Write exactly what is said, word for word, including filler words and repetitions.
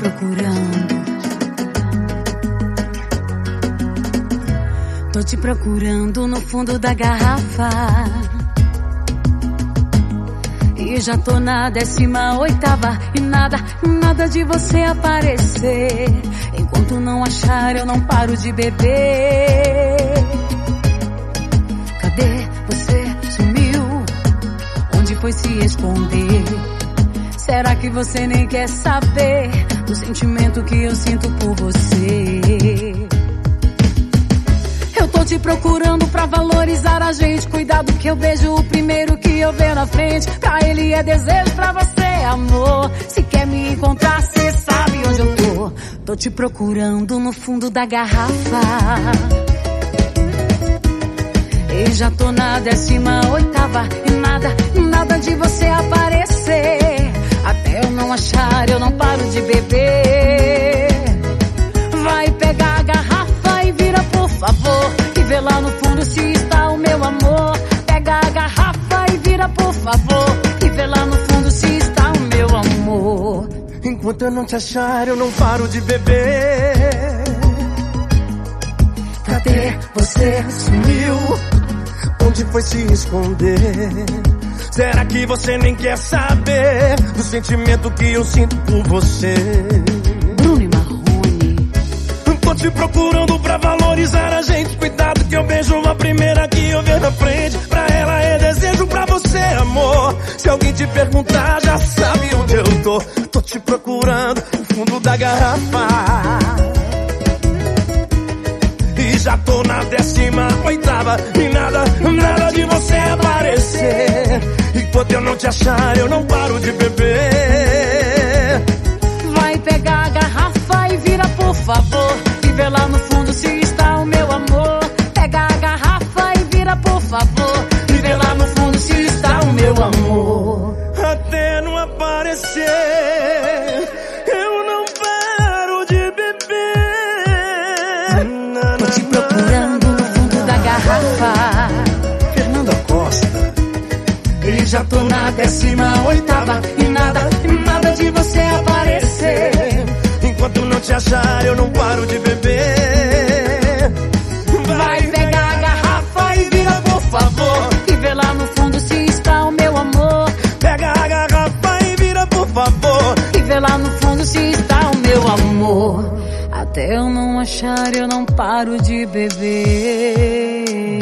procurando. Tô te procurando no fundo da garrafa. E já tô na décima oitava. E nada, nada de você aparecer. Enquanto não achar, eu não paro de beber. Cadê você? Sumiu. Onde foi se esconder? Será que você nem quer saber do sentimento que eu sinto por você? Eu tô te procurando pra valorizar a gente. Cuidado que eu beijo o primeiro que eu ver na frente. Pra ele é desejo, pra você é amor. Se quer me encontrar, cê sabe onde eu tô. Tô te procurando no fundo da garrafa. E já tô na décima oitava. E nada, nada de você aparecer. Até eu não achar, eu não paro de beber. Vai pegar a garrafa e vira, por favor. E vê lá no fundo se está o meu amor. Pega a garrafa e vira, por favor. E vê lá no fundo se está o meu amor. Enquanto eu não te achar, eu não paro de beber. Cadê você? Sumiu. Onde foi se esconder? Será que você nem quer saber do sentimento que eu sinto por você? Bruno e Marrone. Tô te procurando pra valorizar a gente. Cuidado que eu beijo a primeira que eu ver na frente. Pra ela é desejo, pra você é amor. Se alguém te perguntar, já sabe onde eu tô. Tô te procurando no fundo da garrafa. E já tô na décima oitava. E nada, nada de você aparecer. Enquanto eu não te achar, eu não paro de beber. Vai pegar a garrafa e vira, por favor. E vê lá no fundo se está o meu amor. Pega a garrafa e vira, por favor. E vê lá no fundo se está o meu amor. Até não aparecer, eu não paro de beber. Tô te procurando no fundo da garrafa. Fernanda Costa. E já tô na décima oitava. E nada, nada de você aparecer. Enquanto não te achar, eu não paro de beber. Vai pegar a garrafa e vira, por favor. E vê lá no fundo se está o meu amor. Pega a garrafa e vira, por favor. E vê lá no fundo se está o meu amor. Até eu não achar, eu não paro de beber.